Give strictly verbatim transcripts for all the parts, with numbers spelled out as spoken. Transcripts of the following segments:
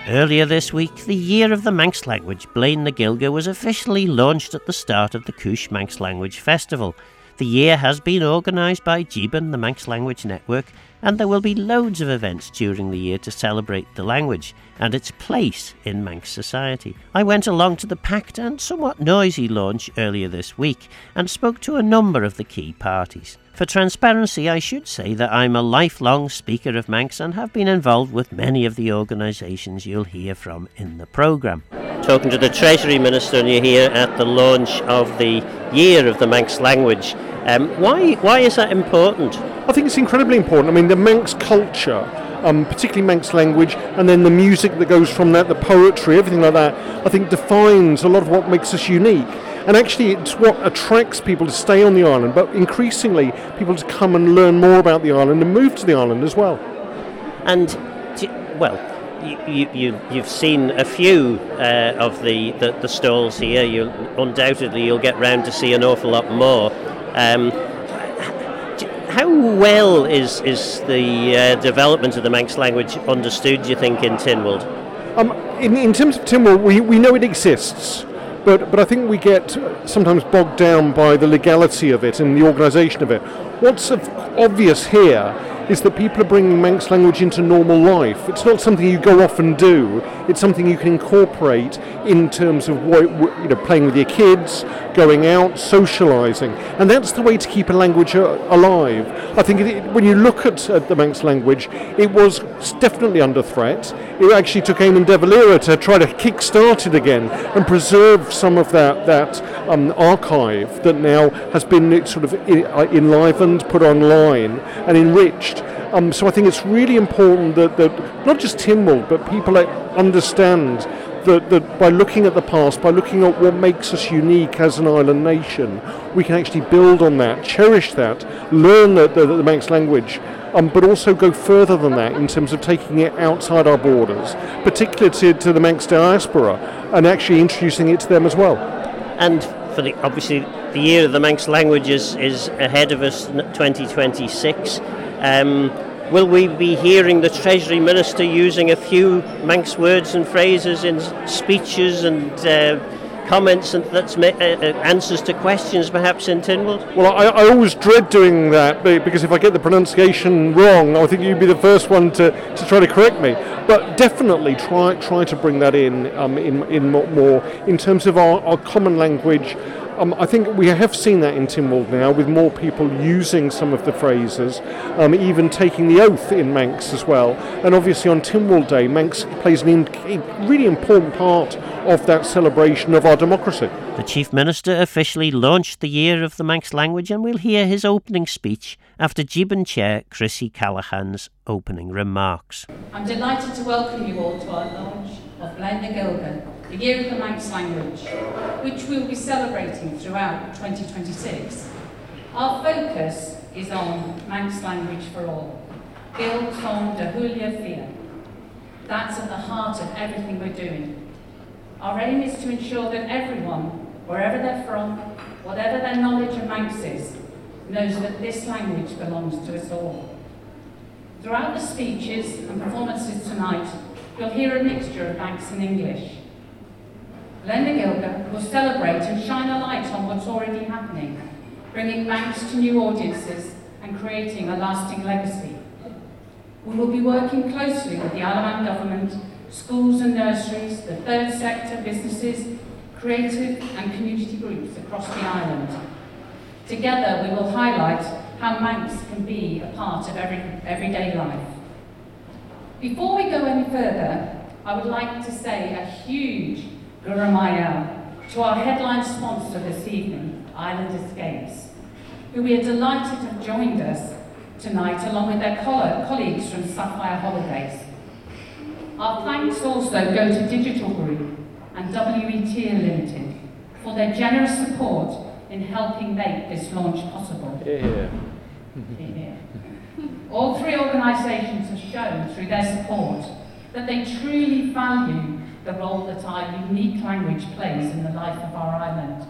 Earlier this week, the Year of the Manx Language, Blaine na Gilga, was officially launched at the start of the Coosh Manx Language Festival. The year has been organised by Jeeban, the Manx Language Network, and there will be loads of events during the year to celebrate the language and its place in Manx society. I went along to the packed and somewhat noisy launch earlier this week and spoke to a number of the key parties. For transparency, I should say that I'm a lifelong speaker of Manx and have been involved with many of the organisations you'll hear from in the programme. Talking to the Treasury Minister, and you're here at the launch of the Year of the Manx Language. Um, why why is that important? I think it's incredibly important. I mean, the Manx culture, um, particularly Manx language, and then the music that goes from that, the poetry, everything like that, I think defines a lot of what makes us unique. And actually, it's what attracts people to stay on the island, but increasingly people to come and learn more about the island and move to the island as well. And, well, you, you, you've seen a few uh, of the, the, the stalls here. You undoubtedly you'll get round to see an awful lot more. Um, how well is is the uh, development of the Manx language understood, do you think, in Tynwald? Um, in, in terms of Tynwald, we, we know it exists. But but I think we get sometimes bogged down by the legality of it and the organisation of it. What's obvious here is that people are bringing Manx language into normal life. It's not something you go off and do. It's something you can incorporate in terms of what, you know, playing with your kids, going out, socialising. And that's the way to keep a language alive. I think it, when you look at uh, the Manx language, it was definitely under threat. It actually took Eamon de Valera to try to kick-start it again and preserve some of that, that um, archive that now has been sort of enlivened, put online and enriched. Um, so I think it's really important that, that not just Tynwald, but people understand that, that by looking at the past, by looking at what makes us unique as an island nation, we can actually build on that, cherish that, learn the, the, the Manx language, um, but also go further than that in terms of taking it outside our borders, particularly to, to the Manx diaspora, and actually introducing it to them as well. And for the obviously the Year of the Manx Language is, is ahead of us, twenty twenty-six. Um, will we be hearing the Treasury Minister using a few Manx words and phrases in speeches and uh, comments and that's ma- uh, answers to questions perhaps in Tynwald? Well, I, I always dread doing that because if I get the pronunciation wrong, I think you'd be the first one to, to try to correct me. But definitely try try to bring that in um, in, in more in terms of our, our common language. Um, I think we have seen that in Tynwald now, with more people using some of the phrases, um, even taking the oath in Manx as well. And obviously on Tynwald Day, Manx plays an in, a really important part of that celebration of our democracy. The Chief Minister officially launched the Year of the Manx Language, and we'll hear his opening speech after Jeeban Chair Chrissy Callahan's opening remarks. I'm delighted to welcome you all to our launch of Blaine na Gilga, the Year of the Manx Language, which we'll be celebrating throughout twenty twenty-six. Our focus is on Manx language for all. Gil Tom de Julia Fia. That's at the heart of everything we're doing. Our aim is to ensure that everyone, wherever they're from, whatever their knowledge of Manx is, knows that this language belongs to us all. Throughout the speeches and performances tonight, you'll hear a mixture of Manx and English. Blaine na Gilga will celebrate and shine a light on what's already happening, bringing Manx to new audiences and creating a lasting legacy. We will be working closely with the Isle of Man government, schools and nurseries, the third sector, businesses, creative and community groups across the island. Together we will highlight how Manx can be a part of every, everyday life. Before we go any further, I would like to say a huge Guramayel to our headline sponsor this evening, Island Escapes, who we are delighted to have joined us tonight along with their coll- colleagues from Sapphire Holidays. Our thanks also go to Digital Group and W E T Limited for their generous support in helping make this launch possible. Yeah. Yeah. All three organisations have shown through their support that they truly value the role that our unique language plays in the life of our island.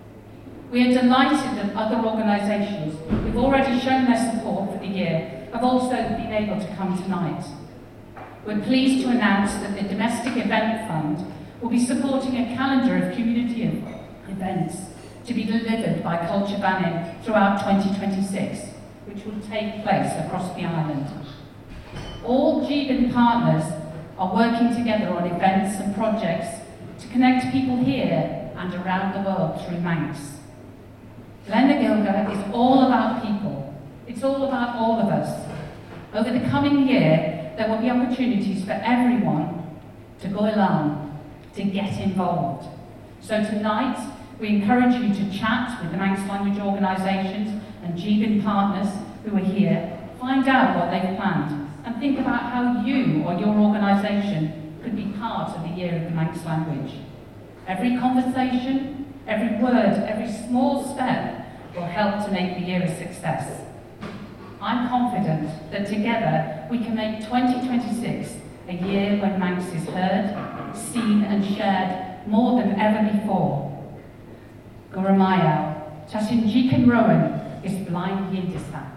We are delighted that other organisations who've already shown their support for the year have also been able to come tonight. we're pleased to announce that the Domestic Event Fund will be supporting a calendar of community events to be delivered by Culture Bannon throughout twenty twenty-six, which will take place across the island. All G B I N partners are working together on events and projects to connect people here and around the world through Manx. Blaen na Gaeilge is all about people. It's all about all of us. Over the coming year, there will be opportunities for everyone to go along, to get involved. So tonight, we encourage you to chat with the Manx language organisations and G B I N partners who are here, find out what they've planned, and think about how you or your organisation could be part of the Year of the Manx Language. Every conversation, every word, every small step will help to make the year a success. I'm confident that together we can make twenty twenty-six a year when Manx is heard, seen and shared more than ever before. Guramayaw, Tashin Jikin Rowan is blind Yindistan.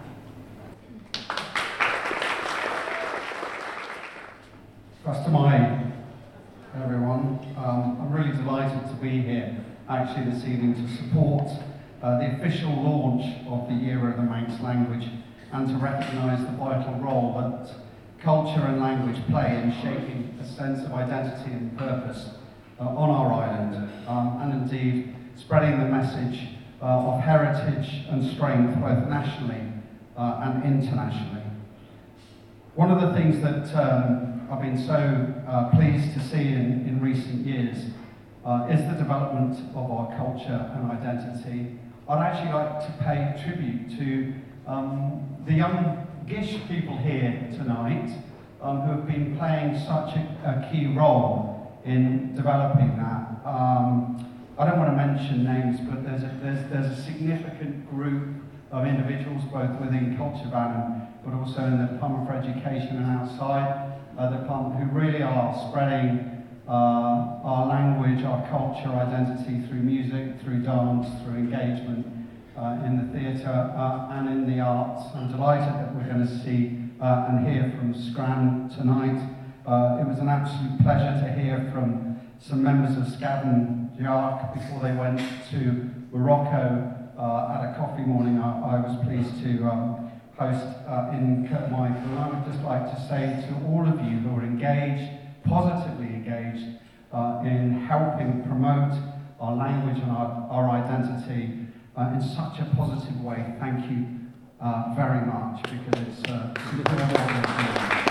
Rastamai, everyone. Um, I'm really delighted to be here actually this evening to support uh, the official launch of the Year of the Manx Language and to recognise the vital role that culture and language play in shaping a sense of identity and purpose uh, on our island, um, and indeed spreading the message uh, of heritage and strength both nationally uh, and internationally. One of the things that um, I've been so uh, pleased to see in, in recent years uh, is the development of our culture and identity. I'd actually like to pay tribute to um, the young Gish people here tonight um, who have been playing such a, a key role in developing that. Um, I don't want to mention names, but there's a, there's, there's a significant group of individuals, both within Culture Bannon, but also in the Department for Education and outside uh, the department, who really are spreading uh, our language, our culture, identity through music, through dance, through engagement uh, in the theatre uh, and in the arts. I'm delighted that we're going to see uh, and hear from Scran tonight. Uh, it was an absolute pleasure to hear from some members of Scavan Jark before they went to Morocco uh, at a coffee morning I, I was pleased to um, host uh, in Kirkmichael. And I would just like to say to all of you who are engaged, positively engaged uh, in helping promote our language and our, our identity uh, in such a positive way, thank you uh, very much, because it's uh, incredible.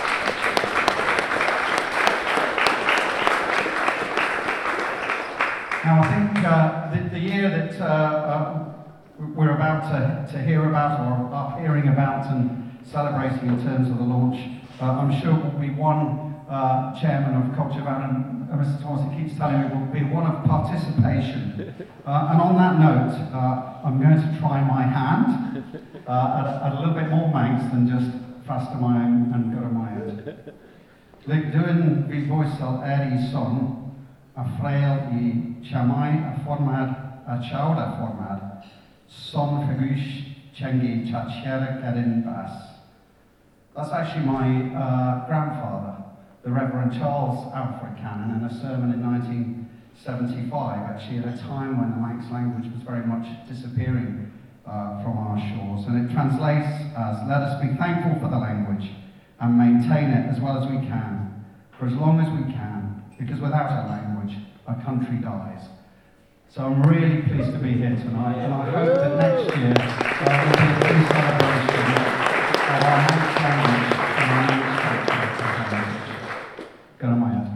Now, I think uh, the, the year that uh, uh, we're about to, to hear about, or are hearing about and celebrating in terms of the launch, uh, I'm sure will be one uh, chairman of Culture Bannon, uh, Mister Thomas, he keeps telling me, will be one of participation. Uh, and on that note, uh, I'm going to try my hand uh, at, a, at a little bit more Manx than just Rastamai and Guramayaw. Like doing the voice of Eddie son, a frail i chamai a formad a chauda formad son fagush chengi chachera erin bas. That's actually my uh, grandfather, the Reverend Charles Alfred Cannon, in a sermon in nineteen seventy-five, actually at a time when the Manx language was very much disappearing uh, from our shores. And it translates as, let us be thankful for the language and maintain it as well as we can, for as long as we can, because without our language, our country dies. So I'm really pleased to be here tonight, and I hope that next year uh, will be a true celebration of our Manx language and our Manx culture. Guramayaw.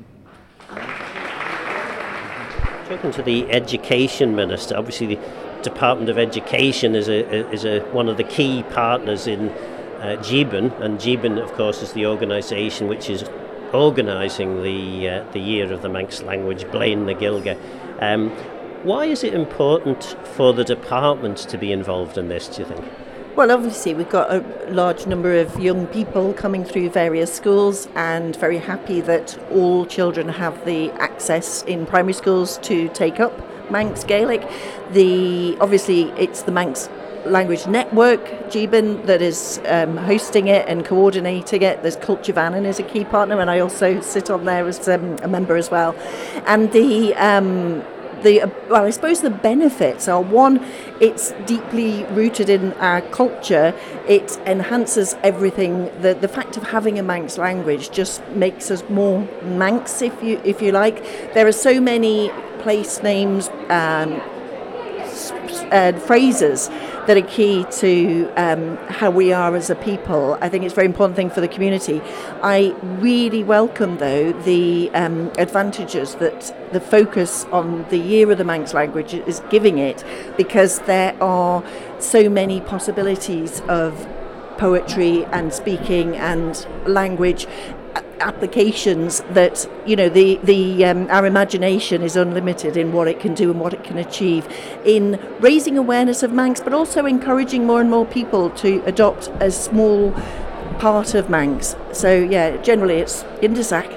Talking to the Education Minister, obviously the Department of Education is a is a one of the key partners in uh, G B I N, and G B I N, of course, is the organisation which is organising the uh, the Year of the Manx Language, Blaen na Gaeilge. Um, why is it important for the department to be involved in this, do you think? Well, obviously we've got a large number of young people coming through various schools, and very happy that all children have the access in primary schools to take up Manx Gaelic. The obviously it's the Manx Language Network, Jeeben, that is um, hosting it and coordinating it. There's Culture Vannon is a key partner, and I also sit on there as um, a member as well. And the um, the uh, well, I suppose the benefits are, one, it's deeply rooted in our culture. It enhances everything. The the fact of having a Manx language just makes us more Manx, if you if you like. There are so many place names, um, uh, phrases that are key to um, how we are as a people. I think it's a very important thing for the community. I really welcome, though, the um, advantages that the focus on the Year of the Manx Language is giving it, because there are so many possibilities of poetry and speaking and language applications that, you know, the the um, our imagination is unlimited in what it can do and what it can achieve in raising awareness of Manx, but also encouraging more and more people to adopt a small part of Manx. So yeah, generally it's Yindasak.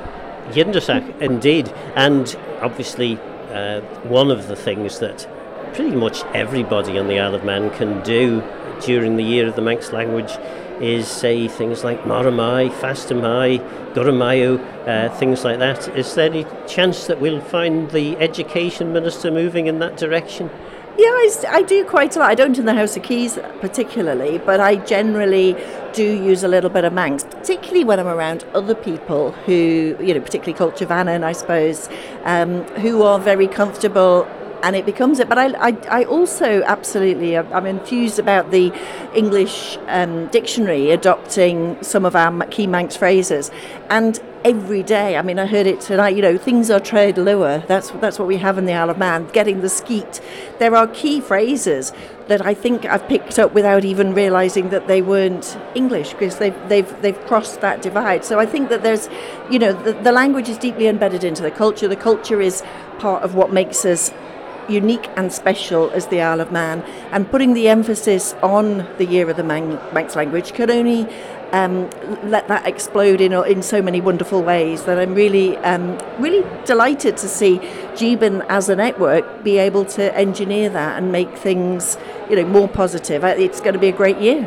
Yindasak, indeed. And obviously uh, one of the things that pretty much everybody on the Isle of Man can do during the Year of the Manx Language is say things like Moramai, Fastamai, Guramayu, uh, things like that. Is there any chance that we'll find the Education Minister moving in that direction? Yeah, I, I do quite a lot. I don't in the House of Keys particularly, but I generally do use a little bit of Manx, particularly when I'm around other people who, you know, particularly Culture Vannon, I suppose, um, who are very comfortable. And it becomes it. But I, I, I also absolutely, I'm enthused about the English um, dictionary adopting some of our key Manx phrases. And every day, I mean, I heard it tonight, you know, things are trade lure. That's that's what we have in the Isle of Man, getting the skeet. There are key phrases that I think I've picked up without even realising that they weren't English, because they've, they've, they've crossed that divide. So I think that there's, you know, the, the language is deeply embedded into the culture. The culture is part of what makes us unique and special as the Isle of Man, and putting the emphasis on the Year of the Man- Manx Language could only um, let that explode in in so many wonderful ways that I'm really um, really delighted to see Jeeben as a network be able to engineer that and make things, you know, more positive. It's going to be a great year.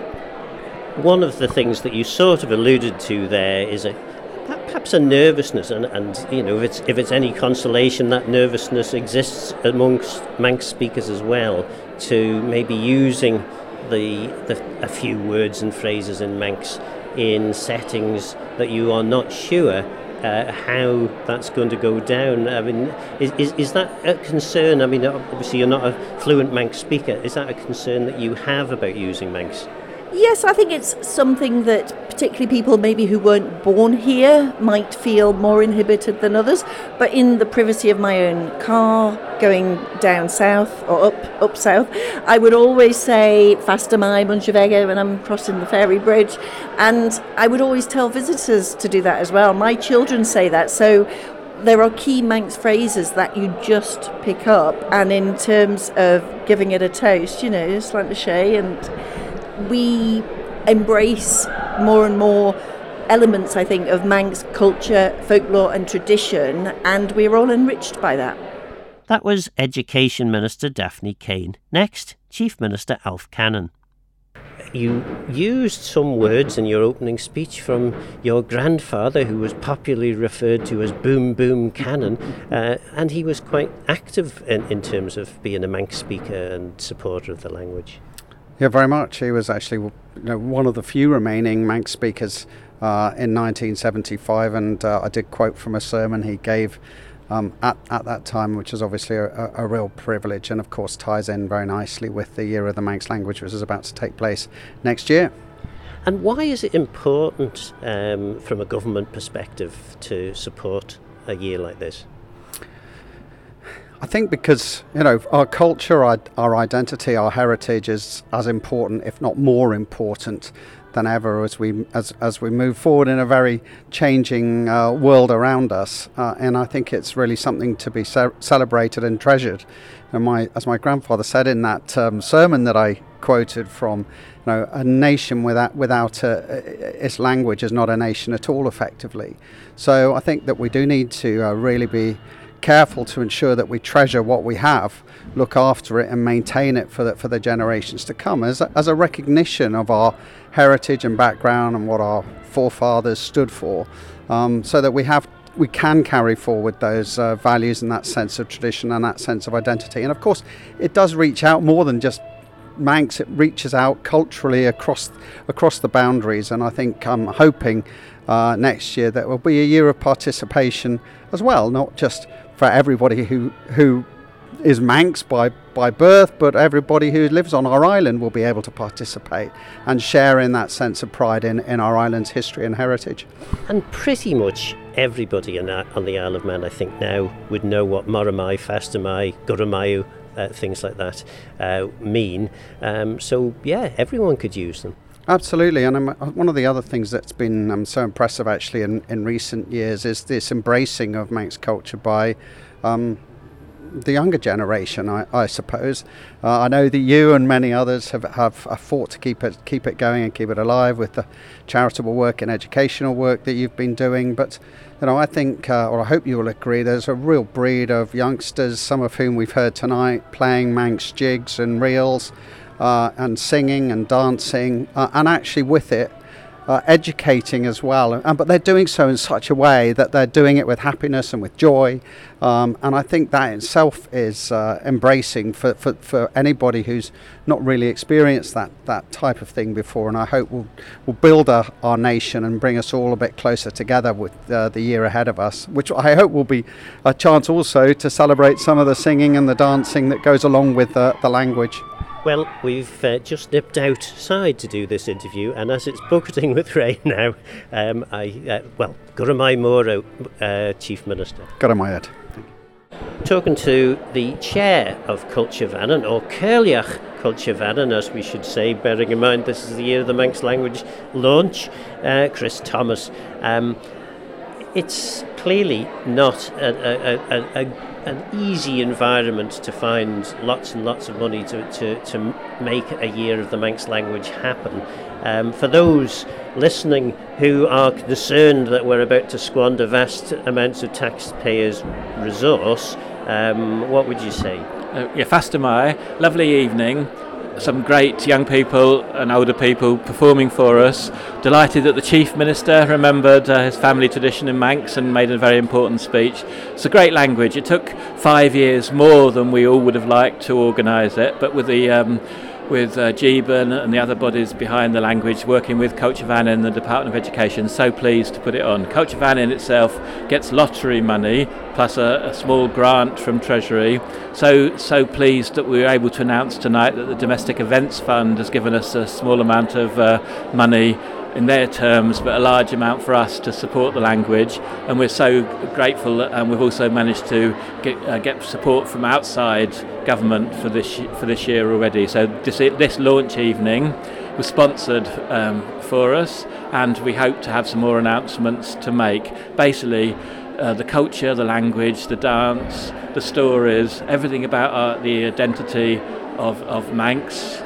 One of the things that you sort of alluded to there is a perhaps a nervousness, and, and you know, if it's if it's any consolation, that nervousness exists amongst Manx speakers as well, to maybe using the, the a few words and phrases in Manx in settings that you are not sure uh, how that's going to go down. I mean, is, is is that a concern? I mean, obviously you're not a fluent Manx speaker. Is that a concern that you have about using Manx? Yes, I think it's something that particularly people maybe who weren't born here might feel more inhibited than others. But in the privacy of my own car, going down south or up up south, I would always say Fastamai, Munchevega when I'm crossing the ferry bridge. And I would always tell visitors to do that as well. My children say that. So there are key Manx phrases that you just pick up. And in terms of giving it a toast, you know, Slantashay, and we embrace more and more elements, I think, of Manx culture, folklore and tradition, and we're all enriched by that. That was Education Minister Daphne Kane. Next, Chief Minister Alf Cannon. You used some words in your opening speech from your grandfather, who was popularly referred to as Boom Boom Cannon, uh, and he was quite active in, in terms of being a Manx speaker and supporter of the language. Yeah, very much. He was actually, you know, one of the few remaining Manx speakers uh, in nineteen seventy-five, and uh, I did quote from a sermon he gave um, at, at that time, which is obviously a, a real privilege, and of course ties in very nicely with the Year of the Manx Language, which is about to take place next year. And why is it important um, from a government perspective to support a year like this? I think because, you know, our culture, our, our identity, our heritage is as important, if not more important than ever as we as as we move forward in a very changing uh, world around us. Uh, and I think it's really something to be ce- celebrated and treasured. And my, as my grandfather said in that um, sermon that I quoted from, you know, a nation without without a, its language is not a nation at all, effectively. So I think that we do need to uh, really be careful to ensure that we treasure what we have, look after it and maintain it for the, for the generations to come as a, as a recognition of our heritage and background and what our forefathers stood for, um, so that we have we can carry forward those uh, values and that sense of tradition and that sense of identity. And of course it does reach out more than just Manx. It reaches out culturally across across the boundaries, and I think I'm hoping uh, next year that will be a year of participation as well, not just for everybody who who is Manx by by birth, but everybody who lives on our island will be able to participate and share in that sense of pride in, in our island's history and heritage. And pretty much everybody in, on the Isle of Man, I think, now would know what Moramai, Fastamai, Guramayu, uh, things like that uh, mean. Um, so, yeah, everyone could use them. Absolutely, and um, one of the other things that's been um, so impressive actually in, in recent years is this embracing of Manx culture by um, the younger generation, I, I suppose. Uh, I know that you and many others have, have, have fought to keep it keep it going and keep it alive with the charitable work and educational work that you've been doing. But you know, I think, uh, or I hope you will agree, there's a real breed of youngsters, some of whom we've heard tonight, playing Manx jigs and reels, uh, and singing and dancing, uh, and actually with it, Uh, educating as well, um, but they're doing so in such a way that they're doing it with happiness and with joy, um, and I think that itself is uh, embracing for, for, for anybody who's not really experienced that, that type of thing before, and I hope will will build our, our nation and bring us all a bit closer together with uh, the year ahead of us, which I hope will be a chance also to celebrate some of the singing and the dancing that goes along with uh, the language. Well, we've uh, just nipped outside to do this interview, and as it's bucketing with rain now, um, I, uh, well, Guramai Moro, uh, Chief Minister. Guramai. Talking to the chair of Culture Vannin, or Cailleach Culture Vannin, as we should say, bearing in mind this is the year of the Manx language launch, uh, Chris Thomas. Um, it's clearly not a, a, a, a an easy environment to find lots and lots of money to, to, to make a year of the Manx language happen. Um, for those listening who are concerned that we're about to squander vast amounts of taxpayers' resource, um, what would you say? Uh, yeah, Fastamai, lovely evening. Some great young people and older people performing for us. Delighted that the Chief Minister remembered uh, his family tradition in Manx and made a very important speech. It's a great language. It took five years more than we all would have liked to organise it, but with the um, with uh, Jeeban and the other bodies behind the language, working with Culture Vannin and the Department of Education, so pleased to put it on. Culture Vannin itself gets lottery money plus a, a small grant from Treasury. So so pleased that we were able to announce tonight that the Domestic Events Fund has given us a small amount of uh, money in their terms, but a large amount for us to support the language, and we're so grateful. And we've also managed to get, uh, get support from outside government for this for this year already. So this this launch evening was sponsored um, for us, and we hope to have some more announcements to make. Basically, uh, the culture, the language, the dance, the stories, everything about our, the identity of of Manx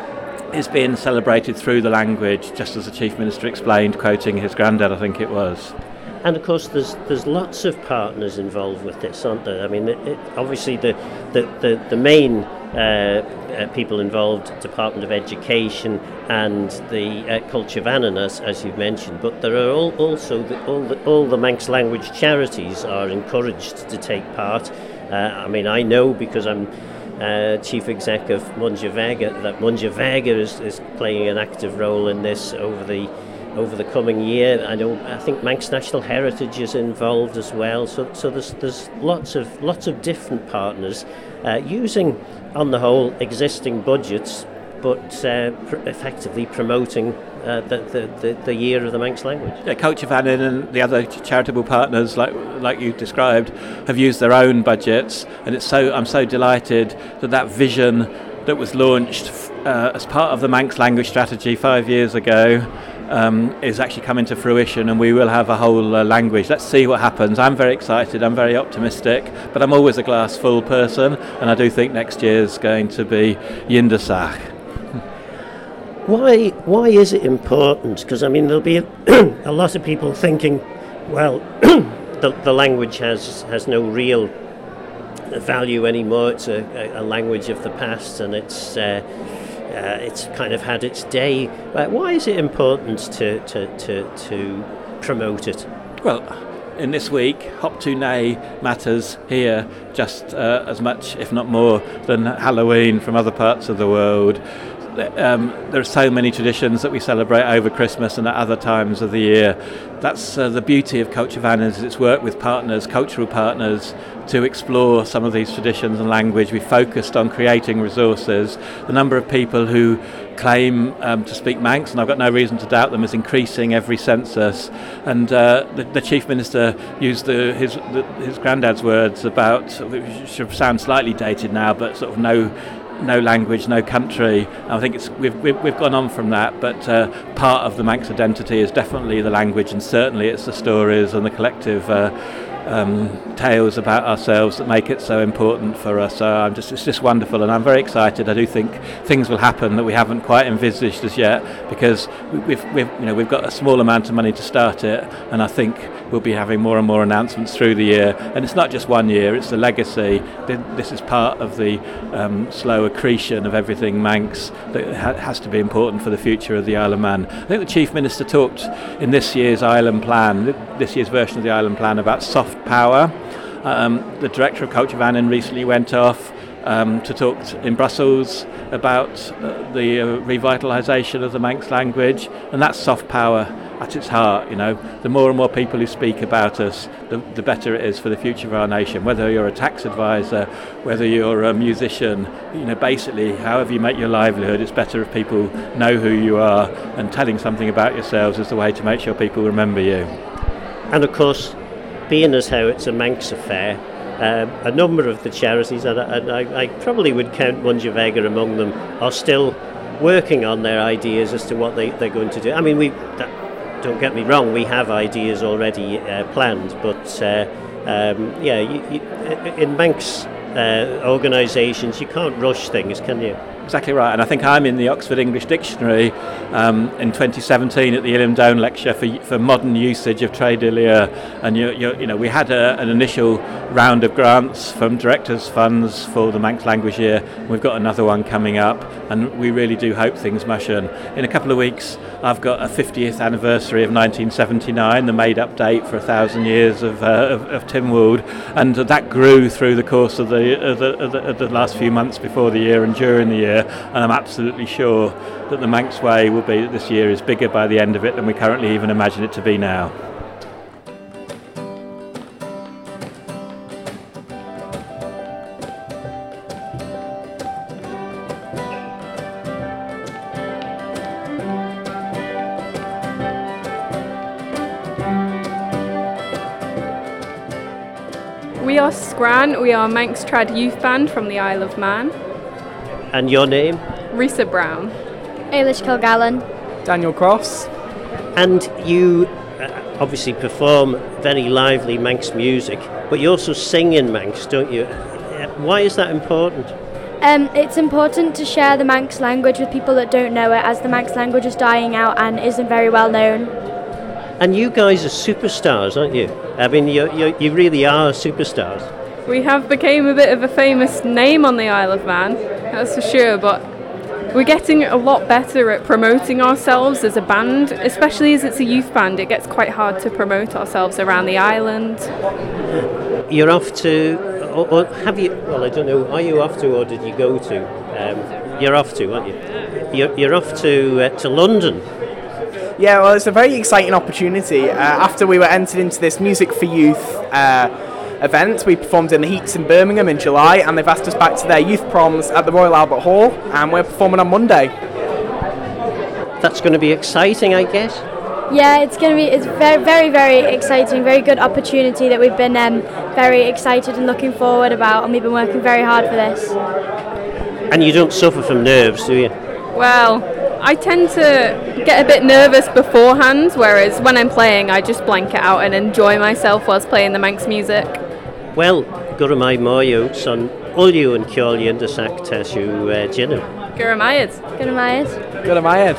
is being celebrated through the language, just as the Chief Minister explained, quoting his granddad, I think it was. And of course, there's there's lots of partners involved with this, aren't there? I mean, it, it, obviously the the the, the main uh, uh, people involved, Department of Education and the uh, Culture Vannin, as, as you've mentioned. But there are all, also the, all the all the Manx language charities are encouraged to take part. Uh, I mean, I know because I'm Uh, Chief Exec of Munja Vega, that Munja Vega is, is playing an active role in this over the over the coming year. I know I think Manx National Heritage is involved as well. So so there's there's lots of lots of different partners uh, using, on the whole, existing budgets, but uh, pr- effectively promoting uh, the, the, the the year of the Manx language. Yeah, Culture Vannin and the other charitable partners, like like you described, have used their own budgets, and it's so I'm so delighted that that vision that was launched uh, as part of the Manx language strategy five years ago um, is actually coming to fruition, and we will have a whole uh, language. Let's see what happens. I'm very excited. I'm very optimistic, but I'm always a glass full person, and I do think next year's going to be Yindasach. Why why is it important? Because I mean, there'll be a, a lot of people thinking, well, the, the language has has no real value anymore. It's a, a, a language of the past, and it's uh, uh, it's kind of had its day. Uh, why is it important to to, to, to promote it? Well, in this week, Hop to Nay matters here just uh, as much, if not more, than Halloween from other parts of the world. Um, there are so many traditions that we celebrate over Christmas and at other times of the year. That's uh, the beauty of Culture Vannin, is it's work with partners, cultural partners, to explore some of these traditions and language. We focused on creating resources. The number of people who claim um, to speak Manx, and I've got no reason to doubt them, is increasing every census. And uh, the, the Chief Minister used the, his the, his granddad's words about, which should sound slightly dated now, but sort of no no language, no country. I think it's we've we've, we've gone on from that, but uh, part of the Manx identity is definitely the language, and certainly it's the stories and the collective uh, um, tales about ourselves that make it so important for us. So I'm just it's just wonderful, and I'm very excited. I do think things will happen that we haven't quite envisaged as yet, because we've we've you know we've got a small amount of money to start it, and I think we'll be having more and more announcements through the year. And it's not just one year, it's the legacy. This is part of the um, slow accretion of everything Manx that ha- has to be important for the future of the Isle of Man. I think the Chief Minister talked in this year's Island Plan, this year's version of the Island Plan, about soft power. Um, the Director of Culture Vannin recently went off Um, to talk t- in Brussels about uh, the uh, revitalisation of the Manx language, and that's soft power at its heart. You know, the more and more people who speak about us, the, the better it is for the future of our nation. Whether you're a tax advisor, whether you're a musician, you know, basically, however you make your livelihood, it's better if people know who you are, and telling something about yourselves is the way to make sure people remember you. And of course, being as how it's a Manx affair, Um, a number of the charities, and I, and I, I probably would count Munja Vega among them, are still working on their ideas as to what they, they're going to do. I mean, we that, don't get me wrong, we have ideas already uh, planned, but uh, um, yeah, you, you, in Manx uh, organisations, you can't rush things, can you? Exactly right, and I think I'm in the Oxford English Dictionary um, in twenty seventeen at the Ilm Down lecture for for modern usage of Trait de Lire, and you, you, you know we had a, an initial round of grants from directors' funds for the Manx language year. We've got another one coming up, and we really do hope things mushin. In a couple of weeks, I've got a fiftieth anniversary of nineteen seventy-nine, the made-up date for a thousand years of, uh, of, of Tynwald, and that grew through the course of the, of the, of the, of the last few months before the year and during the year. And I'm absolutely sure that the Manx way will be that this year is bigger by the end of it than we currently even imagine it to be now. We are Scran, we are Manx Trad Youth Band from the Isle of Man. And your name? Risa Brown. Ailish Kilgallen. Daniel Cross. And you uh, obviously perform very lively Manx music, but you also sing in Manx, don't you? Uh, why is that important? Um, it's important to share the Manx language with people that don't know it, as the Manx language is dying out and isn't very well known. And you guys are superstars, aren't you? I mean, you you you really are superstars. We have become a bit of a famous name on the Isle of Man, that's for sure, but we're getting a lot better at promoting ourselves as a band, especially as it's a youth band. It gets quite hard to promote ourselves around the island. You're off to, or, or have you, well I don't know, are you off to or did you go to? Um, you're off to, aren't you? You're, you're off to uh, to London. Yeah, well, it's a very exciting opportunity. Uh, after we were entered into this Music for Youth uh, event, we performed in the Heats in Birmingham in July, and they've asked us back to their youth proms at the Royal Albert Hall, and we're performing on Monday. That's going to be exciting, I guess. Yeah, it's going to be it's very, very, very exciting, very good opportunity that we've been um, very excited and looking forward about, and we've been working very hard for this. And you don't suffer from nerves, do you? Well, I tend to get a bit nervous beforehand, whereas when I'm playing I just blank it out and enjoy myself whilst playing the Manx music. Well, Guramai Moyo son Ulyu and Kjolli and the Sac Tashu Jinu. Guramayad. Guramayad. Guramayad.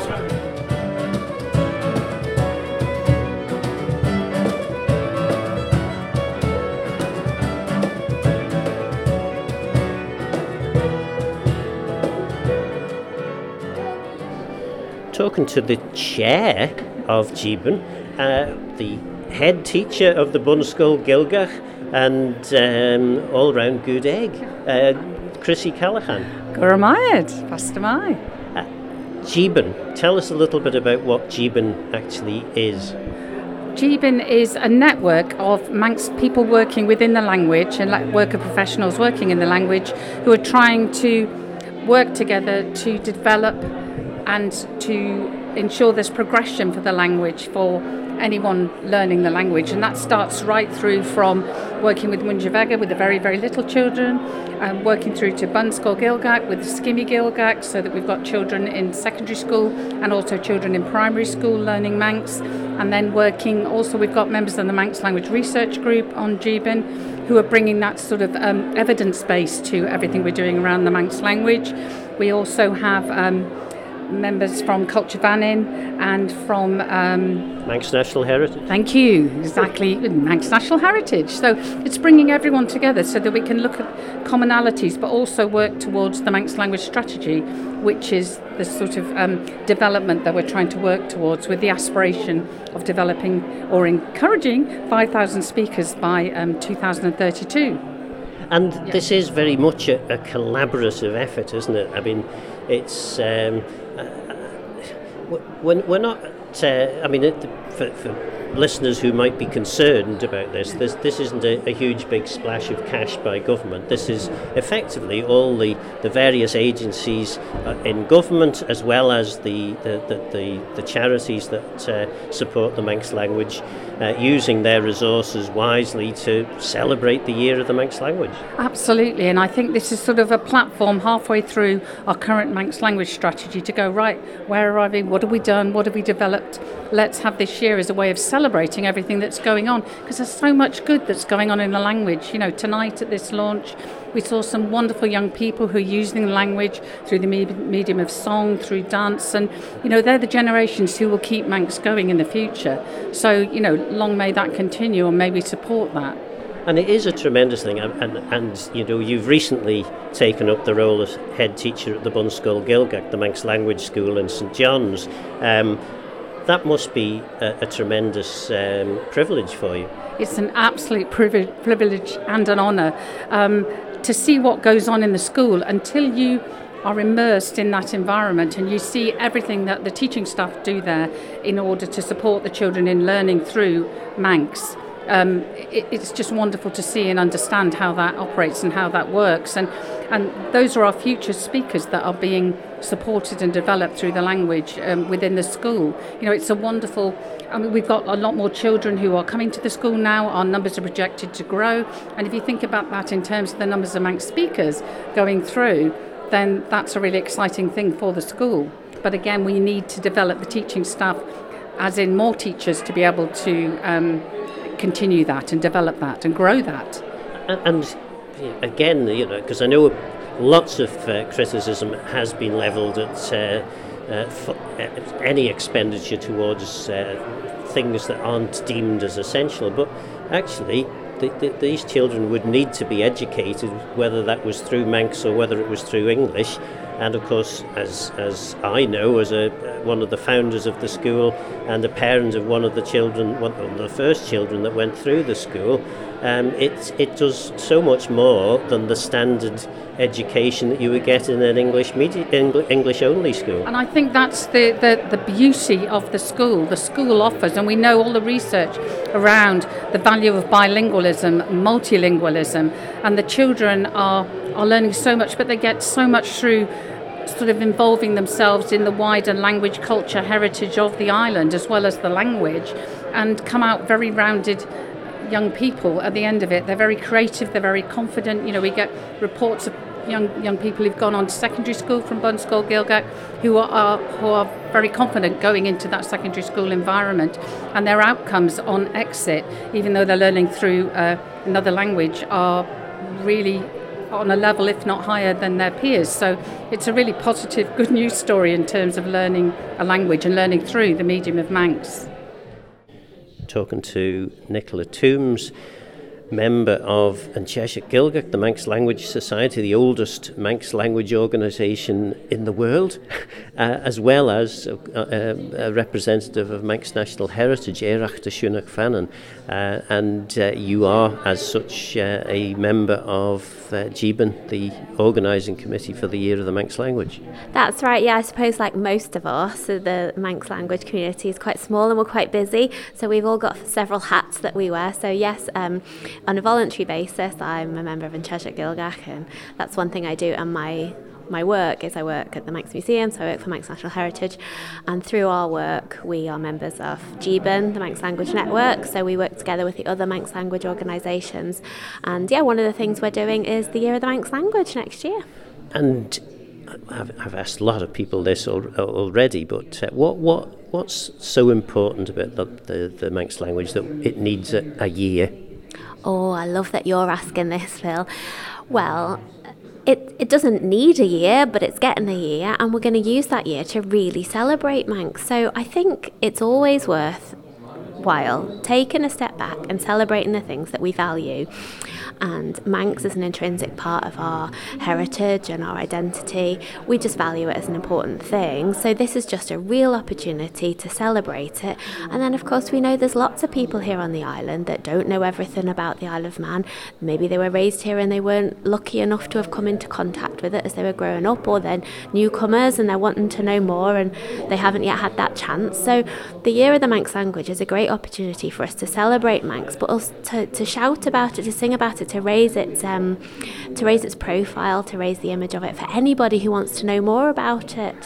talking to the chair of Jeeben, uh, the head teacher of the Bunscoil Gilgach, and um, all-round good egg, uh, Chrissy Callahan. Gurmayed, Pastamai. Uh, Jeeben, tell us a little bit about what Jeeben actually is. Jeeben is a network of Manx people working within the language and like worker professionals working in the language who are trying to work together to develop and to ensure there's progression for the language for anyone learning the language, and that starts right through from working with Munjavega with the very, very little children, um, working through to Bunscoil Gilgach with the Skimmy Gilgach, so that we've got children in secondary school and also children in primary school learning Manx, and then working also we've got members of the Manx Language Research Group on Jeeben who are bringing that sort of um, evidence base to everything we're doing around the Manx language. We also have um, members from Culture Vannin and from um, Manx National Heritage. Thank you, exactly, Manx National Heritage. So it's bringing everyone together so that we can look at commonalities but also work towards the Manx language strategy, which is the sort of um, development that we're trying to work towards with the aspiration of developing or encouraging five thousand speakers by um, two thousand thirty-two. And yeah. This is very much a, a collaborative effort, isn't it? I mean, it's um, uh, we're, we're not. Uh, I mean, it, for, for listeners who might be concerned about this, this this isn't a, a huge big splash of cash by government. This is effectively all the, the various agencies uh, in government, as well as the the, the, the, the charities that uh, support the Manx language, uh, using their resources wisely to celebrate the year of the Manx language. Absolutely, and I think this is sort of a platform halfway through our current Manx language strategy to go, right, where are we, what have we done, what have we developed? Let's have this year as a way of celebrating everything that's going on, because there's so much good that's going on in the language. You know, tonight at this launch we saw some wonderful young people who are using the language through the me- medium of song, through dance, and you know, they're the generations who will keep Manx going in the future. So, you know, long may that continue, and may we support that. And it is a tremendous thing, and, and, and you know, you've recently taken up the role of head teacher at the Bunscoil Gilgach, the Manx Language School in St John's. Um, that must be a, a tremendous um, privilege for you. It's an absolute privilege, privilege and an honour um, to see what goes on in the school until you are immersed in that environment and you see everything that the teaching staff do there in order to support the children in learning through Manx. Um, it, it's just wonderful to see and understand how that operates and how that works, and and those are our future speakers that are being supported and developed through the language um, within the school. You know, it's a wonderful, I mean, we've got a lot more children who are coming to the school now. Our numbers are projected to grow, and if you think about that in terms of the numbers of Manx speakers going through, then that's a really exciting thing for the school. But again, we need to develop the teaching staff, as in more teachers, to be able to um, continue that and develop that and grow that. And, and again, you know, because I know lots of uh, criticism has been levelled at uh, uh, for, uh, any expenditure towards uh, things that aren't deemed as essential, but actually the, the, these children would need to be educated, whether that was through Manx or whether it was through English. And of course, as as I know, as a one of the founders of the school and a parent of one of the children, one of the first children that went through the school, um, it it does so much more than the standard education that you would get in an English media, English only school. And I think that's the, the, the beauty of the school. The school offers, and we know all the research around the value of bilingualism, multilingualism, and the children are are learning so much, but they get so much through sort of involving themselves in the wider language, culture, heritage of the island, as well as the language, and come out very rounded young people at the end of it. They're very creative, they're very confident. You know, we get reports of young young people who've gone on to secondary school from Bunscoil Gilgach who are who are very confident going into that secondary school environment, and their outcomes on exit, even though they're learning through uh, another language, are really on a level, if not higher, than their peers. So it's a really positive, good news story in terms of learning a language and learning through the medium of Manx. Talking to Nicola Toombs. member of An Cheshire Gilgach, the Manx Language Society, the oldest Manx language organisation in the world, uh, as well as uh, uh, a representative of Manx National Heritage, Eirach de Siúnach Fannin. Uh, and uh, you are, as such, uh, a member of uh, G B N, the organising committee for the Year of the Manx Language. That's right, yeah, I suppose like most of us, the Manx language community is quite small and we're quite busy, so we've all got several hats that we wear. So yes, um, on a voluntary basis, I'm a member of An Cheshire Gilgach, and that's one thing I do, and my my work is I work at the Manx Museum, so I work for Manx National Heritage, and through our work we are members of G B N, the Manx Language Network, so we work together with the other Manx language organisations, and yeah, one of the things we're doing is the Year of the Manx Language next year. And I've, I've asked a lot of people this al- already, but uh, what what what's so important about the, the, the Manx language that it needs a, a year? Oh, I love that you're asking this, Phil. Well, It it doesn't need a year, but it's getting a year, and we're going to use that year to really celebrate Manx. So I think it's always worthwhile taking a step back and celebrating the things that we value. And Manx is an intrinsic part of our heritage and our identity. We just value it as an important thing. So this is just a real opportunity to celebrate it. And then, of course, we know there's lots of people here on the island that don't know everything about the Isle of Man. Maybe they were raised here and they weren't lucky enough to have come into contact with it as they were growing up, or they're newcomers and they're wanting to know more and they haven't yet had that chance. So the Year of the Manx Language is a great opportunity for us to celebrate Manx, but also to, to shout about it, to sing about it, to raise its um, to raise its profile, to raise the image of it for anybody who wants to know more about it.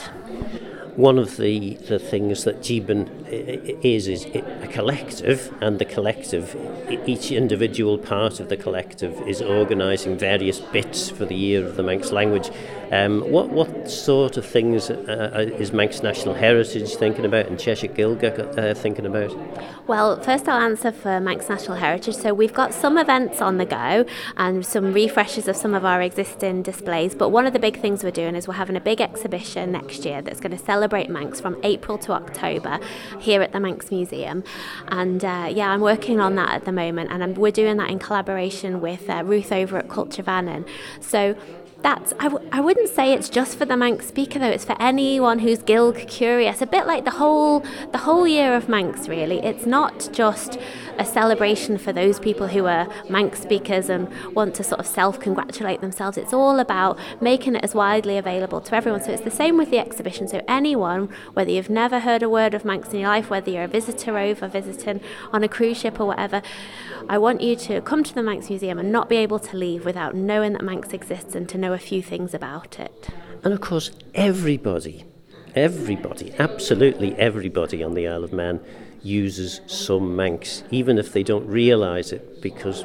One of the, the things that G B N is is a collective, and the collective, each individual part of the collective is organising various bits for the Year of the Manx Language. Um, what what sort of things uh, is Manx National Heritage thinking about, and Cheshire Gilgach uh, thinking about? Well, first I'll answer for Manx National Heritage. So we've got some events on the go and some refreshes of some of our existing displays, but one of the big things we're doing is we're having a big exhibition next year that's going to celebrate Manx from April to October here at the Manx Museum. And uh, yeah, I'm working on that at the moment, and I'm, we're doing that in collaboration with uh, Ruth over at Culture Vannin. So That's, I, w- I wouldn't say it's just for the Manx speaker though, it's for anyone who's Gilg curious, a bit like the whole the whole year of Manx really. It's not just a celebration for those people who are Manx speakers and want to sort of self-congratulate themselves. It's all about making it as widely available to everyone. So it's the same with the exhibition. So anyone, whether you've never heard a word of Manx in your life, whether you're a visitor over, visiting on a cruise ship or whatever, I want you to come to the Manx Museum and not be able to leave without knowing that Manx exists and to know a few things about it. And of course, everybody, everybody, absolutely everybody on the Isle of Man uses some Manx, even if they don't realise it, because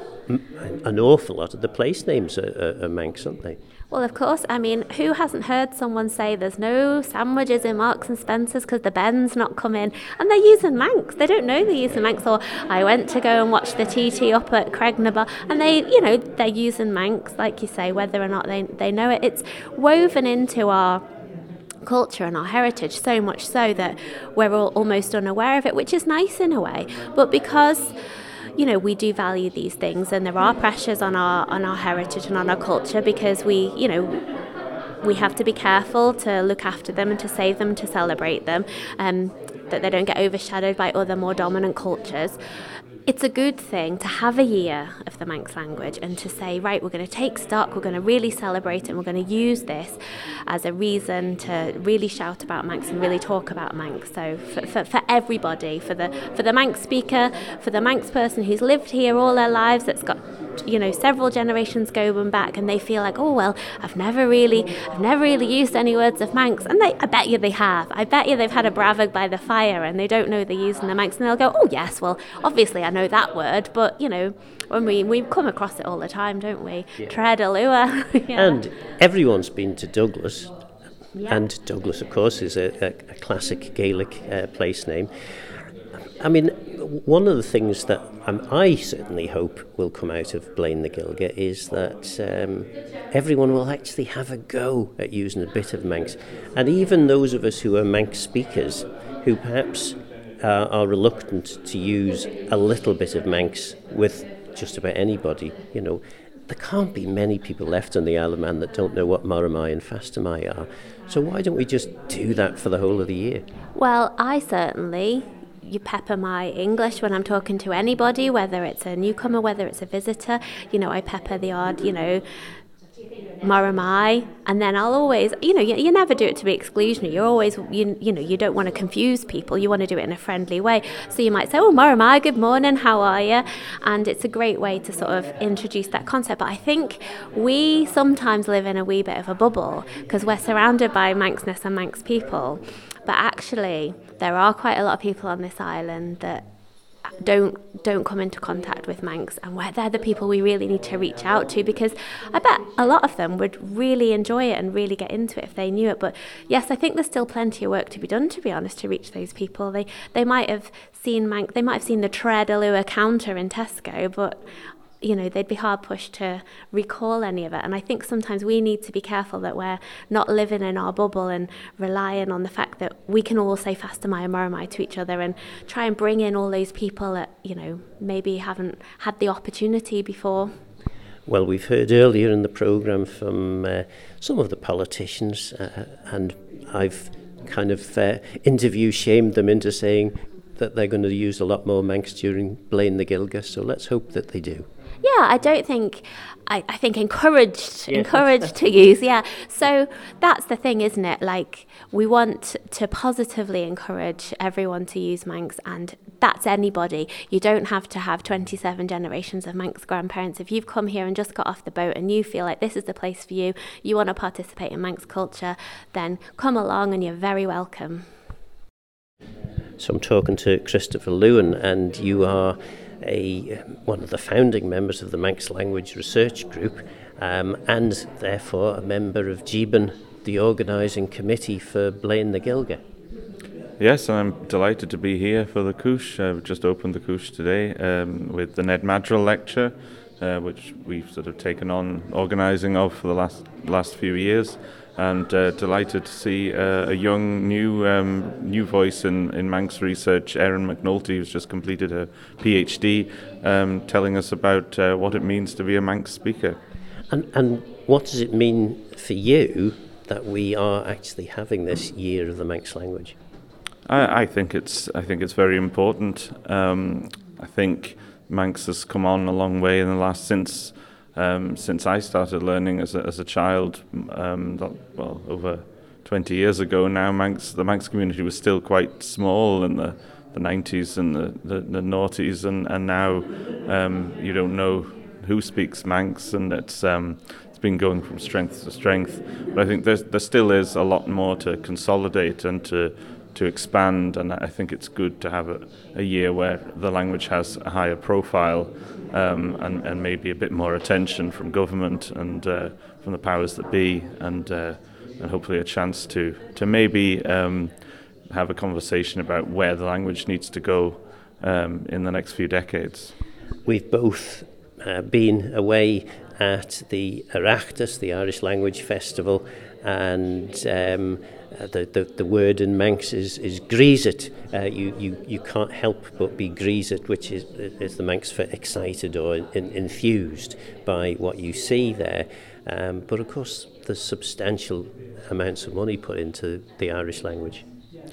an awful lot of the place names are, are, are Manx, aren't they? Well, of course. I mean, who hasn't heard someone say there's no sandwiches in Marks and Spencer's because the Ben's not come in, and they're using Manx. They don't know they're using Manx. Or I went to go and watch the T T up at Craignabar, and they, you know, they're using Manx, like you say, whether or not they they know it. It's woven into our culture and our heritage so much so that we're all almost unaware of it, which is nice in a way. But because, you know, we do value these things, and there are pressures on our on our heritage and on our culture, because we, you know, we have to be careful to look after them and to save them, to celebrate them, um, that they don't get overshadowed by other more dominant cultures. It's a good thing to have a year of the Manx language and to say, right, we're going to take stock, we're going to really celebrate it, and we're going to use this as a reason to really shout about Manx and really talk about Manx. So for, for, for everybody, for the for the Manx speaker, for the Manx person who's lived here all their lives, that's got, you know, several generations going back, and they feel like, oh well, I've never really, I've never really used any words of Manx, and they, I bet you they have. I bet you they've had a bravag by the fire, and they don't know they're using the Manx, and they'll go, oh yes, well, obviously I know that word, but you know, when we we come across it all the time, don't we? Yeah. Treadalua. Yeah. And everyone's been to Douglas, yeah. And Douglas, of course, is a, a, a classic Gaelic uh, place name. I mean, one of the things that um, I certainly hope will come out of Blain the Gilga is that um, everyone will actually have a go at using a bit of Manx. And even those of us who are Manx speakers, who perhaps uh, are reluctant to use a little bit of Manx with just about anybody, you know. There can't be many people left on the Isle of Man that don't know what Moramai and Fastamai are. So why don't we just do that for the whole of the year? Well, I certainly, you pepper my English when I'm talking to anybody, whether it's a newcomer, whether it's a visitor. You know, I pepper the odd, you know, Moramai, and then I'll always, you know, you, you never do it to be exclusionary. You're always, you, you know, you don't want to confuse people. You want to do it in a friendly way. So you might say, oh, Moramai, good morning, how are you? And it's a great way to sort of introduce that concept. But I think we sometimes live in a wee bit of a bubble because we're surrounded by Manxness and Manx people. But actually, there are quite a lot of people on this island that don't don't come into contact with Manx, and where they're the people we really need to reach out to, because I bet a lot of them would really enjoy it and really get into it if they knew it. But yes, I think there's still plenty of work to be done, to be honest, to reach those people. They they might have seen Manx, they might have seen the Tread Alua counter in Tesco, but you know, they'd be hard pushed to recall any of it. And I think sometimes we need to be careful that we're not living in our bubble and relying on the fact that we can all say Fastamai and Moramai to each other, and try and bring in all those people that, you know, maybe haven't had the opportunity before. Well, we've heard earlier in the programme from uh, some of the politicians, uh, and I've kind of uh, interview shamed them into saying that they're going to use a lot more Manx during Blaine the Gilga, so let's hope that they do. Yeah, I don't think, I, I think encouraged, Yeah. encouraged to use, yeah. So that's the thing, isn't it? Like, we want to positively encourage everyone to use Manx, and that's anybody. You don't have to have twenty-seven generations of Manx grandparents. If you've come here and just got off the boat and you feel like this is the place for you, you want to participate in Manx culture, then come along and you're very welcome. So I'm talking to Christopher Lewin, and you are a one of the founding members of the Manx Language Research Group, um, and therefore a member of G B N, the organising committee for Blaine the Gilga. Yes, I'm delighted to be here for the Coosh. I've just opened the Coosh today um, with the Ned Madrill lecture, uh, which we've sort of taken on organising of for the last last few years. And uh, delighted to see uh, a young new um, new voice in, in Manx research, Erin McNulty, who's just completed her PhD, um, telling us about uh, what it means to be a Manx speaker. And, and what does it mean for you that we are actually having this year of the Manx language? I, I think it's I think it's very important. Um, I think Manx has come on a long way in the last since. Um, since I started learning as a, as a child, um, that, well, over twenty years ago now, Manx, the Manx community was still quite small in the, the nineties and the, the, the noughties, and, and now um, you don't know who speaks Manx, and it's um, it's been going from strength to strength. But I think there's, there still is a lot more to consolidate and to to expand, and I think it's good to have a, a year where the language has a higher profile, um, and, and maybe a bit more attention from government and uh, from the powers that be, and uh, and hopefully a chance to to maybe um, have a conversation about where the language needs to go um, in the next few decades. We've both uh, been away at the Oireachtas, the Irish Language Festival, and um, Uh, the, the the word in Manx is is greaset. Uh, you, you you can't help but be greaset, which is is the Manx for excited or in, infused by what you see there. Um, but of course, there's substantial amounts of money put into the Irish language.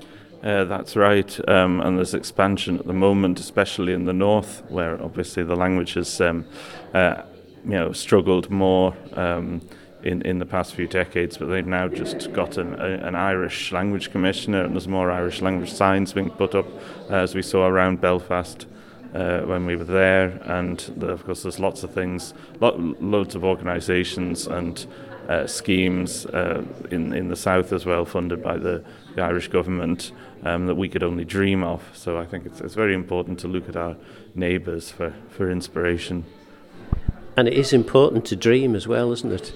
Uh, that's right, um, and there's expansion at the moment, especially in the north, where obviously the language has um, uh, you know struggled more. Um, In, in the past few decades, but they've now just got an, a, an Irish language commissioner, and there's more Irish language signs being put up, uh, as we saw around Belfast uh, when we were there. And the, of course, there's lots of things, lo- loads of organisations and uh, schemes uh, in in the south as well, funded by the, the Irish government, um, that we could only dream of. So I think it's, it's very important to look at our neighbours for, for inspiration. And it is important to dream as well, isn't it?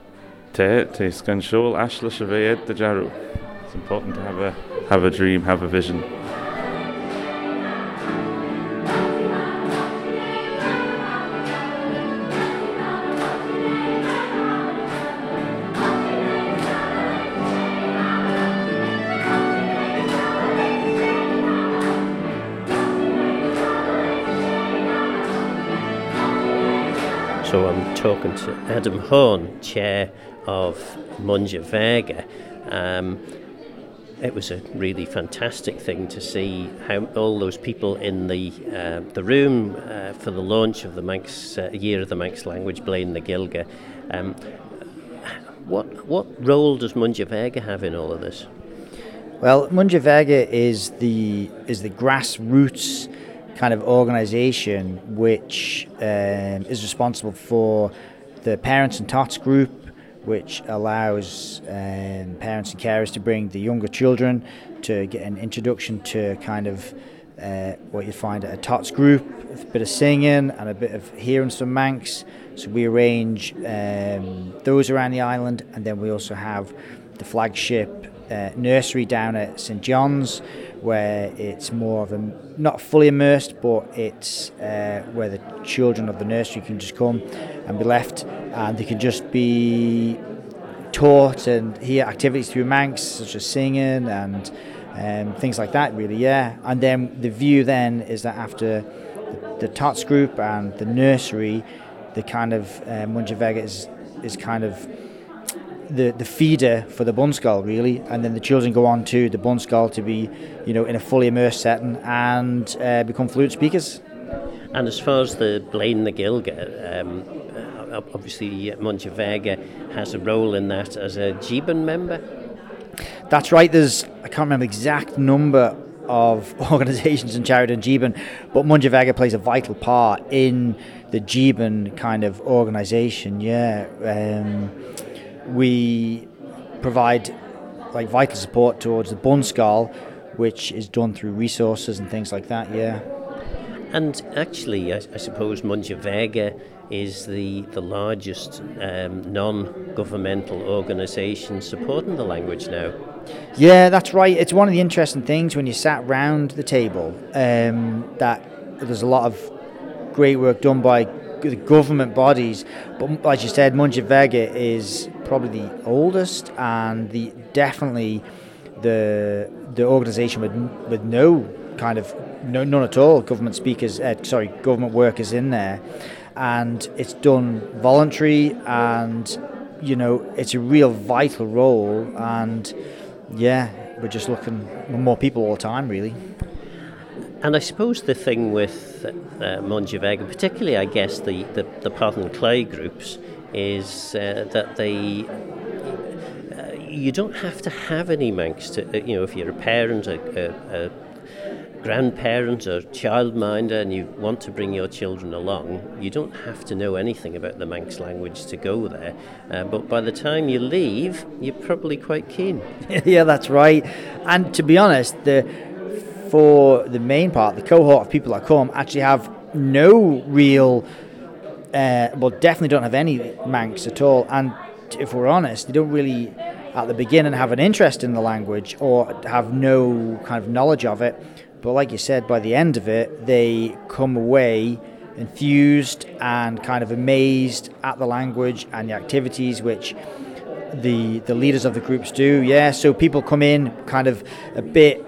Te, te sgansiol ashla shaveed de jaru. It's important to have a have a dream, have a vision. So I'm talking to Adam Horn, chair of Muintir Bhearga. Um, it was a really fantastic thing to see how all those people in the uh, the room uh, for the launch of the Manx uh, Year of the Manx Language, Blaine na Gaeilge. Um, what what role does Muintir Bhearga have in all of this? Well, Muintir Bhearga is the is the grassroots kind of organisation which um, is responsible for the Parents and Tots group, which allows um, parents and carers to bring the younger children to get an introduction to kind of uh, what you'd find at a Tots group, a bit of singing and a bit of hearing some Manx. So we arrange um, those around the island, and then we also have the flagship uh, nursery down at St John's, where it's more of a, not fully immersed, but it's uh, where the children of the nursery can just come and be left, and they can just be taught and hear activities through Manx, such as singing and um, things like that, really, yeah. And then the view then is that after the, the Tots group and the nursery, the kind of um, Muintir Bhearga is, is kind of the the feeder for the Bunscoil, really, and then the children go on to the Bunscoil to be, you know, in a fully immersed setting and uh, become fluent speakers. And as far as the Blaine na Gaeilge, um, obviously Muintir Bhearga has a role in that as a Jeeban member. That's right. There's I can't remember the exact number of organisations in Charity and Jeeban, but Muintir Bhearga plays a vital part in the Jeeban kind of organisation. Yeah. Um, We provide like vital support towards the Bunscoil, which is done through resources and things like that, yeah. And actually, I, I suppose Muintir Bhearga is the, the largest um, non-governmental organisation supporting the language now. Yeah, that's right. It's one of the interesting things when you sat round the table, um, that there's a lot of great work done by the government bodies, but as you said, Muintir Bhearga is probably the oldest and the definitely the the organisation with with no kind of no none at all government speakers, uh, sorry, government workers in there, and it's done voluntary, and you know it's a real vital role, and yeah, we're just looking for more people all the time, really. And I suppose the thing with uh, Muintir Bhearga, particularly I guess the, the, the Pat and Clay groups, is uh, that they uh, you don't have to have any Manx to, uh, you know, if you're a parent, a, a, a grandparent or childminder and you want to bring your children along, you don't have to know anything about the Manx language to go there. Uh, but by the time you leave, you're probably quite keen. Yeah, that's right. And to be honest, the for the main part, the cohort of people that come actually have no real, uh, well, definitely don't have any Manx at all. And if we're honest, they don't really, at the beginning, have an interest in the language or have no kind of knowledge of it. But like you said, by the end of it, they come away enthused and kind of amazed at the language and the activities which the the leaders of the groups do. Yeah, so people come in kind of a bit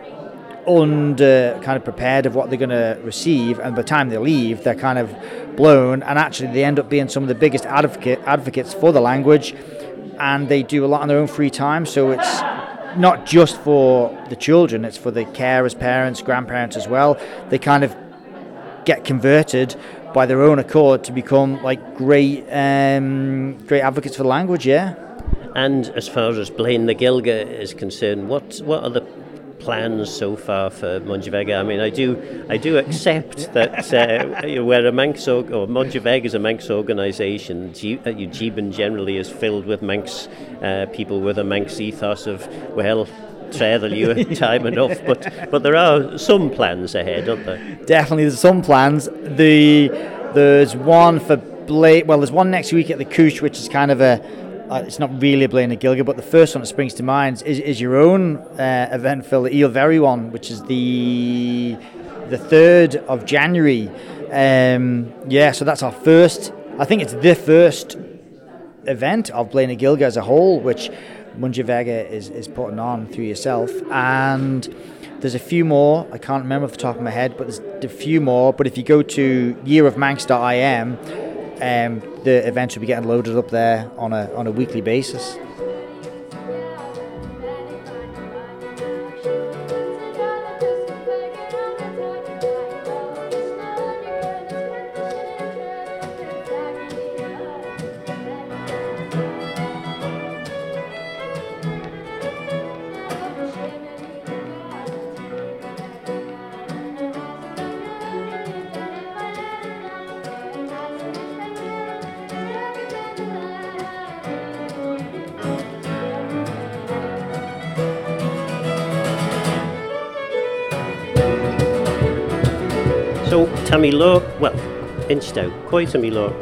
under kind of prepared of what they're going to receive, and by the time they leave they're kind of blown, and actually they end up being some of the biggest advocate, advocates for the language, and they do a lot on their own free time. So it's not just for the children, it's for the carers, parents, grandparents as well. They kind of get converted by their own accord to become like great um, great advocates for the language, yeah. And as far as Blaine na Gaeilge is concerned, what what are the plans so far for Muintir Bhearga? I mean, I do I do accept that uh, we're a Manx or, or Muintir Bhearga is a Manx organisation. G- uh, Jeeban generally is filled with Manx uh, people with a Manx ethos of, well, treadle you time enough, but but there are some plans ahead, aren't there? Definitely, there's some plans. The there's one for Blaine. Well, there's one next week at the Cooch, which is kind of a. Uh, it's not really a Blaine na Gaeilge, but the first one that springs to mind is, is your own uh, event, Phil, the Eilvery one, which is the the third of January. Um, yeah, so that's our first. I think it's the first event of Blaine na Gaeilge as a whole, which Muintir Bhearga is is putting on through yourself, and there's a few more. I can't remember off the top of my head, but there's a few more. But if you go to year of manx dot I M, um, the events will be getting loaded up there on a on a weekly basis. So, Tammy Law, well, Instow, quite Tammy Law.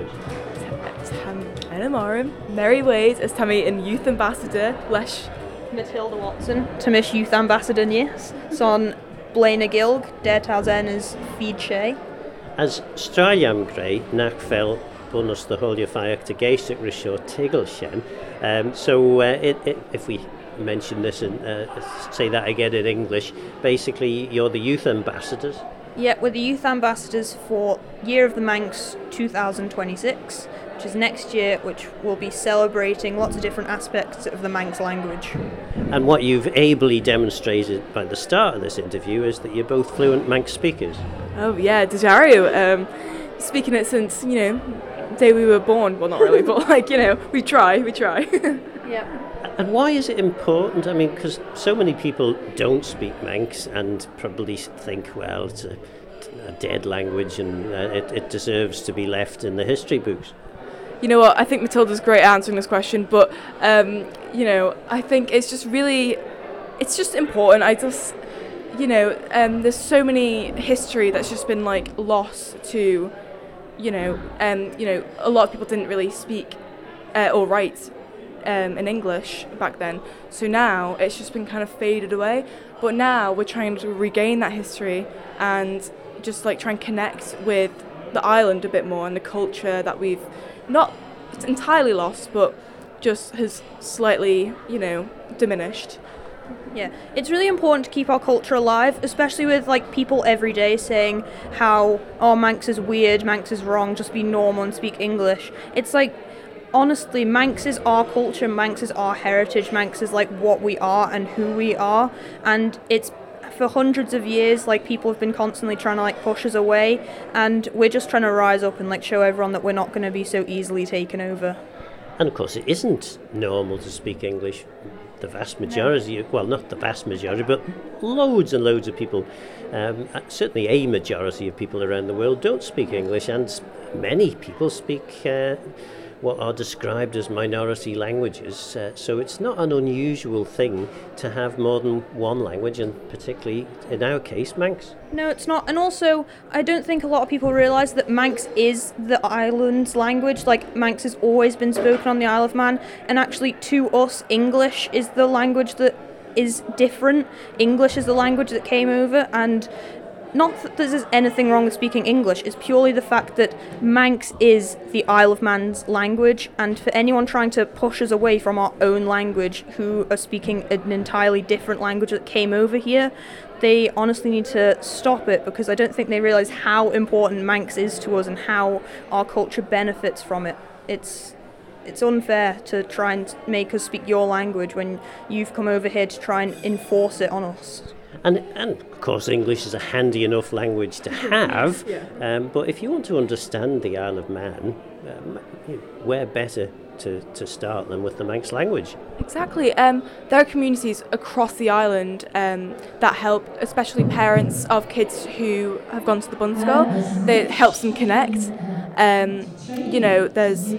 Anna Moran, Mary Ways as Tammy and Youth Ambassador, leis Matilda Watson, Tamish Youth Ambassador Nies, son Blaine Gilg, Der Talzen is Feed Shay. As Straiam Grey, Nac Fel, Bonus the Holy Fire to Gaistic Risho Tiggle Shem. Um, so, uh, it, it, if we mention this and uh, say that again in English, basically you're the youth ambassadors. Yeah, we're the youth ambassadors for Year of the Manx two thousand twenty-six, which is next year, which will be celebrating lots of different aspects of the Manx language. And what you've ably demonstrated by the start of this interview is that you're both fluent Manx speakers. Oh yeah, Dejario, um, speaking it since, you know, day we were born. Well, not really, but like, you know, we try, we try. Yeah. And why is it important? I mean, because so many people don't speak Manx and probably think, well, it's a, a dead language and uh, it, it deserves to be left in the history books. You know what, I think Matilda's great at answering this question, but, um, you know, I think it's just really, it's just important. I just, you know, um, there's so many history that's just been, like, lost to, you know, um, you know, a lot of people didn't really speak uh, or write Um, in English back then, so now it's just been kind of faded away, but now we're trying to regain that history and just like try and connect with the island a bit more and the culture that we've not entirely lost but just has slightly, you know, diminished. Yeah, it's really important to keep our culture alive, especially with like people every day saying how, oh, Manx is weird, Manx is wrong, just be normal and speak English. It's like, honestly, Manx is our culture, Manx is our heritage, Manx is like what we are and who we are, and it's for hundreds of years like people have been constantly trying to like push us away, and we're just trying to rise up and like show everyone that we're not going to be so easily taken over. And of course it isn't normal to speak English. The vast majority, well, not the vast majority, but loads and loads of people, um, certainly a majority of people around the world don't speak English, and many people speak uh, what are described as minority languages. Uh, so it's not an unusual thing to have more than one language, and particularly in our case, Manx. No, it's not. And also, I don't think a lot of people realise that Manx is the island's language. Like, Manx has always been spoken on the Isle of Man, and actually to us, English is the language that is different. English is the language that came over, and not that there's anything wrong with speaking English, it's purely the fact that Manx is the Isle of Man's language, and for anyone trying to push us away from our own language who are speaking an entirely different language that came over here, they honestly need to stop it, because I don't think they realise how important Manx is to us and how our culture benefits from it. It's It's unfair to try and make us speak your language when you've come over here to try and enforce it on us. And, and of course, English is a handy enough language to have, yeah. um, but if you want to understand the Isle of Man, um, where better to, to start than with the Manx language? Exactly. Um, there are communities across the island um, that help, especially parents of kids who have gone to the Bunskull. It helps them connect. Um, you know, there's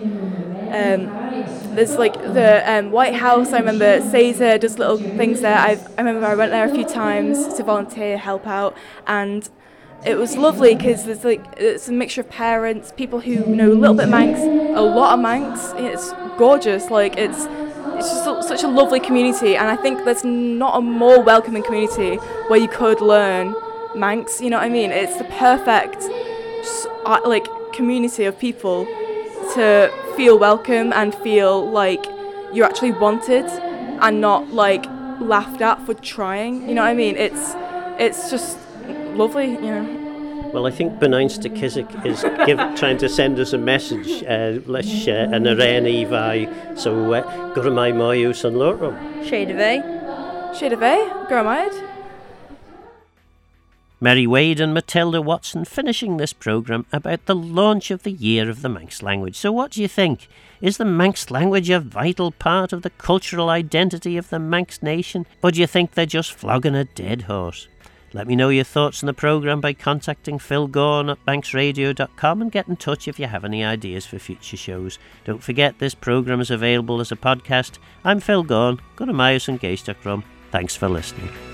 um, there's like the um, White House. I remember Caesar does little things there. I've, I remember I went there a few times to volunteer, help out, and it was lovely because there's like it's a mixture of parents, people who know a little bit Manx, a lot of Manx. It's gorgeous. Like it's it's just a, such a lovely community, and I think there's not a more welcoming community where you could learn Manx. You know what I mean? It's the perfect just, uh, like community of people to feel welcome and feel like you're actually wanted and not like laughed at for trying. You know what I mean? It's it's just lovely, you know. Well, I think Beneinster Kisik is give, trying to send us a message. Uh, Let's uh, an Aren Evi. So, uh, Guramai Mayu San Lorro. Shade of A. Shade of A. Guramai. Mary Wade and Matilda Watson finishing this programme about the launch of the Year of the Manx Language. So what do you think? Is the Manx language a vital part of the cultural identity of the Manx nation? Or do you think they're just flogging a dead horse? Let me know your thoughts on the programme by contacting Phil Gorn at manx radio dot com and get in touch if you have any ideas for future shows. Don't forget this programme is available as a podcast. I'm Phil Gorn. Go to Myers and Gaystokrom. Thanks for listening.